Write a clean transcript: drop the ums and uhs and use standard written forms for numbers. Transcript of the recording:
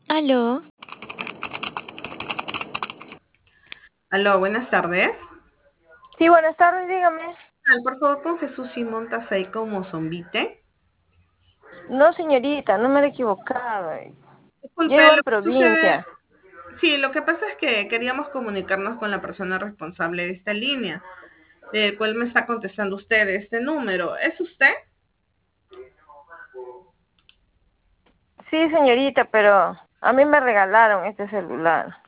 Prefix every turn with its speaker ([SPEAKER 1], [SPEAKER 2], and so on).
[SPEAKER 1] Aló,
[SPEAKER 2] Aló, buenas tardes.
[SPEAKER 3] Sí, buenas tardes, dígame.
[SPEAKER 2] Por favor, con Jesús Simón Tasay como Zombite.
[SPEAKER 3] No, señorita, no me he equivocado. Yo
[SPEAKER 2] Disculpe,
[SPEAKER 3] vivo
[SPEAKER 2] lo
[SPEAKER 3] en
[SPEAKER 2] que sucede.
[SPEAKER 3] provincia.
[SPEAKER 2] Sí, lo que pasa es que queríamos comunicarnos con la persona responsable de esta línea, del cual me está contestando usted este número. ¿Es usted?
[SPEAKER 3] Sí, señorita, pero a mí me regalaron este celular.